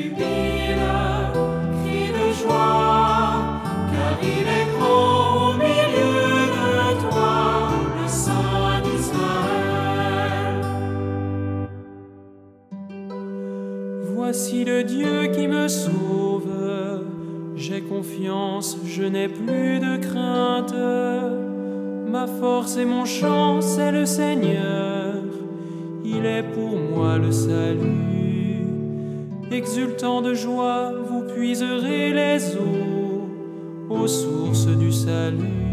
jubile, crie de joie, car il est grand au milieu de toi, le Saint d'Israël. Voici le Dieu qui me sauve, j'ai confiance, je n'ai plus de crainte. Ma force et mon chant, c'est le Seigneur, il est pour moi le salut. Exultant de joie, vous puiserez les eaux aux sources du salut.